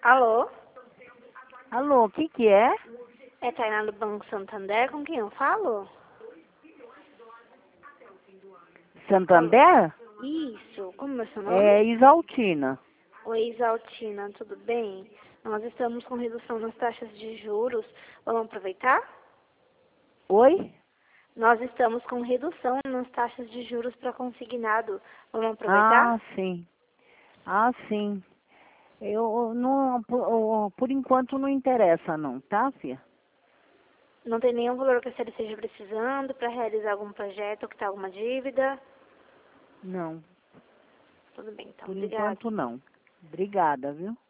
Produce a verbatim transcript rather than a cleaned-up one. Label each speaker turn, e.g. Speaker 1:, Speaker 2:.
Speaker 1: Alô?
Speaker 2: Alô, o que que é?
Speaker 1: É Tainá do Banco Santander, com quem eu falo?
Speaker 2: Santander?
Speaker 1: Isso, como é seu nome?
Speaker 2: É Isaltina.
Speaker 1: Oi, Isaltina, tudo bem? Nós estamos com redução nas taxas de juros. Vamos aproveitar?
Speaker 2: Oi?
Speaker 1: Nós estamos com redução nas taxas de juros para consignado. Vamos aproveitar?
Speaker 2: Ah, sim. Ah, sim. Eu não, por, por enquanto não interessa não, tá, filha?
Speaker 1: Não tem nenhum valor que a senhora esteja precisando para realizar algum projeto ou quitar alguma dívida?
Speaker 2: Não,
Speaker 1: Tudo bem, então.
Speaker 2: por
Speaker 1: Obrigada.
Speaker 2: enquanto não. Obrigada, viu?